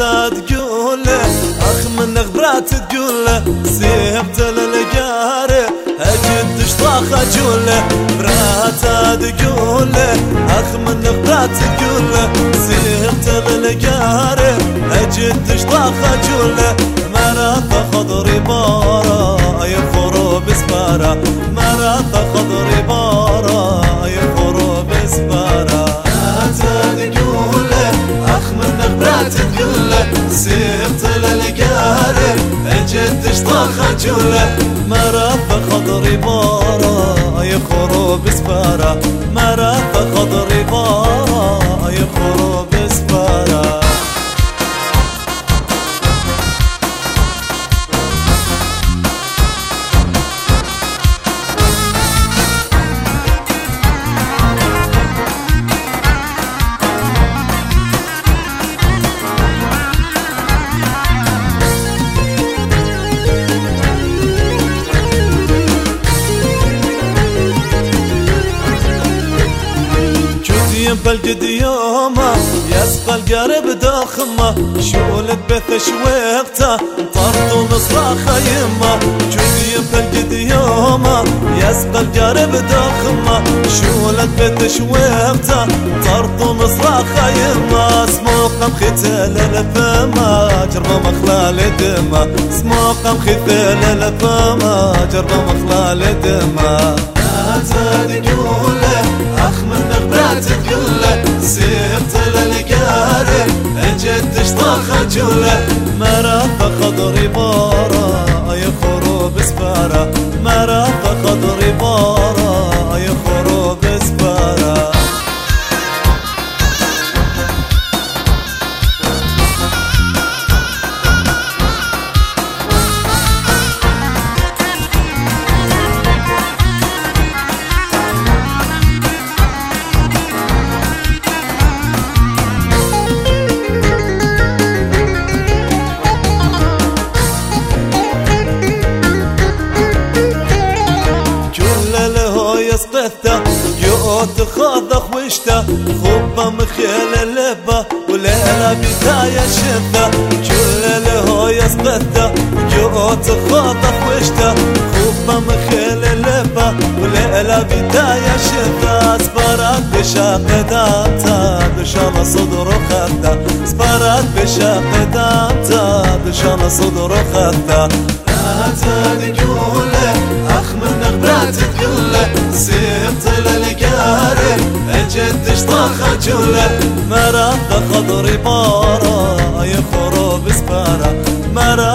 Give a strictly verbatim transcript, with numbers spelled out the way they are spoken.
تقول اخ من غبرات تقول سيبت للقاري اجد اشطاخ اجول براتا تقول اخ من غبرات تقول سيبت للقاري اجد اشطاخ اجول مرات خضري بارا يفرو بسبارة مرات خضري بارا يفرو بسبارة تقول اخ من غبرات تقول سيبت للقاري اجد اشطاخ اجول مرات خضري بارا يخرو بسبارة مرات خضري بارا يخرو بسبارة بالجد يوما يسقى القارب داخمه شولد بث شويقته طرد ومصراخ يمه جودي بالجد يوما يسقى القارب داخمه شولد بث شويقته طرد ومصراخ يمه سموقه مختال الفما جربه مخلال دمه سموقه مختال الفما جربه مخلال دمه تقول اخ من غبرات تقول سيبت للقاري اجد اشطاخ اجول مرات خضري بارا يخرو بسبارة مرات خضري بارا يخرو بسبارة يسقطه يقوت خاضخ وشته خبه مخيل اللبه وليلة بداية شفه كل له يسقطه يقوت خاضخ وشته خبه مخيل اللبه وليلة بداية شفه سبرات بشاق دامته بشان صدر خده سبرات بشاق دامته بشان صدر خده تقول اخ من غبرات تقول سيبت للقاري اجد اشطاخ اجول مرات خضري بارا يخرو بسبارة مرات